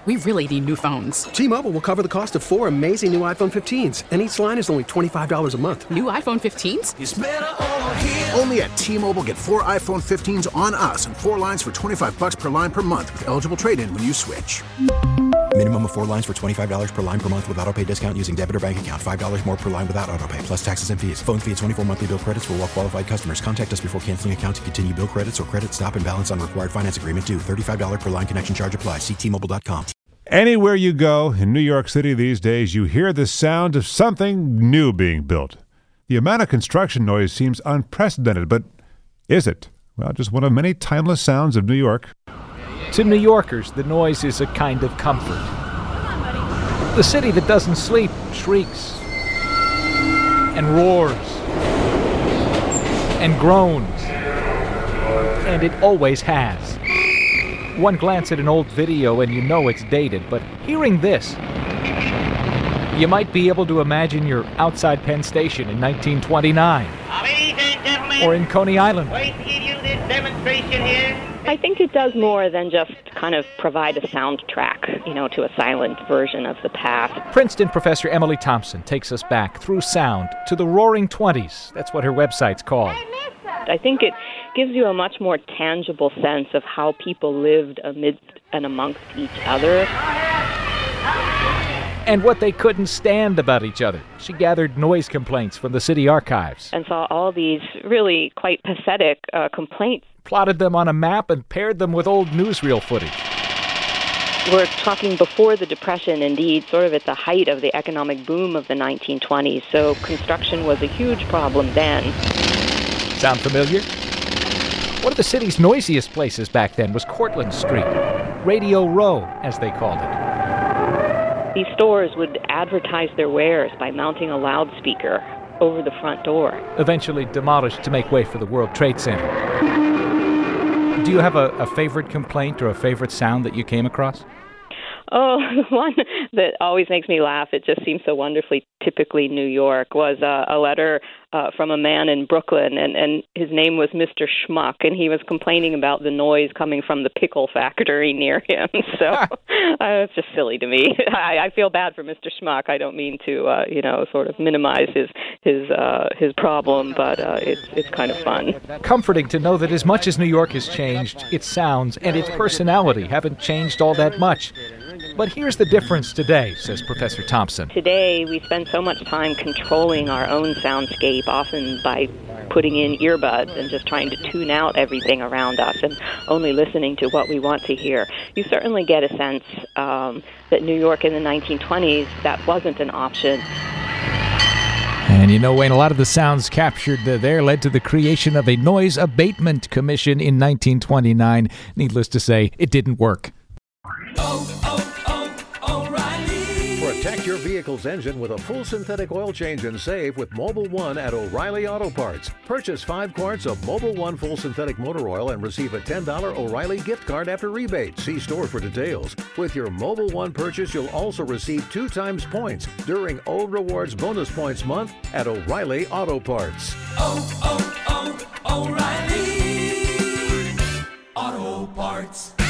We really need new phones. T-Mobile will cover the cost of 4 amazing new iPhone 15s, and each line is only $25 a month. New iPhone 15s? It's better over here. Only at T-Mobile, get 4 iPhone 15s on us and 4 lines for $25 per line per month with eligible trade-in when you switch. Minimum of 4 lines for $25 per line per month with autopay discount using debit or bank account. $5 more per line without autopay, plus taxes and fees. Phone fee at 24 monthly bill credits for well-qualified customers. Contact us before canceling account to continue bill credits or credit stop and balance on required finance agreement due. $35 per line connection charge applies. See T-Mobile.com. Anywhere you go in New York City these days, you hear the sound of something new being built. The amount of construction noise seems unprecedented, but is it? Well, just one of many timeless sounds of New York. To New Yorkers, the noise is a kind of comfort. The city that doesn't sleep shrieks and roars and groans, and it always has. One glance at an old video and you know it's dated, but hearing this, you might be able to imagine you're outside Penn Station in 1929. Ladies and gentlemen, or in Coney Island. Wait to give you this demonstration here. I think it does more than just kind of provide a soundtrack, to a silent version of the past. Princeton professor Emily Thompson takes us back through sound to the Roaring Twenties. That's what her website's called. I think it gives you a much more tangible sense of how people lived amidst and amongst each other. And what they couldn't stand about each other. She gathered noise complaints from the city archives. And saw all these really quite pathetic complaints. Plotted them on a map and paired them with old newsreel footage. We're talking before the Depression, indeed, sort of at the height of the economic boom of the 1920s, so construction was a huge problem then. Sound familiar? One of the city's noisiest places back then was Cortlandt Street, Radio Row, as they called it. These stores would advertise their wares by mounting a loudspeaker over the front door. Eventually demolished to make way for the World Trade Center. Do you have a favorite complaint or a favorite sound that you came across? Oh, the one that always makes me laugh, it just seems so wonderfully typically New York, was a letter from a man in Brooklyn, and his name was Mr. Schmuck, and he was complaining about the noise coming from the pickle factory near him. So it's just silly to me. I feel bad for Mr. Schmuck. I don't mean to, sort of minimize his problem, but it's kind of fun. Comforting to know that as much as New York has changed, its sounds and its personality haven't changed all that much. But here's the difference today, says Professor Thompson. Today, we spend so much time controlling our own soundscape, often by putting in earbuds and just trying to tune out everything around us and only listening to what we want to hear. You certainly get a sense that New York in the 1920s, that wasn't an option. And Wayne, a lot of the sounds captured there led to the creation of a Noise Abatement Commission in 1929. Needless to say, it didn't work. Protect your vehicle's engine with a full synthetic oil change and save with Mobil 1 at O'Reilly Auto Parts. Purchase 5 quarts of Mobil 1 full synthetic motor oil and receive a $10 O'Reilly gift card after rebate. See store for details. With your Mobil 1 purchase, you'll also receive 2 times points during O Rewards Bonus Points Month at O'Reilly Auto Parts. O'Reilly Auto Parts.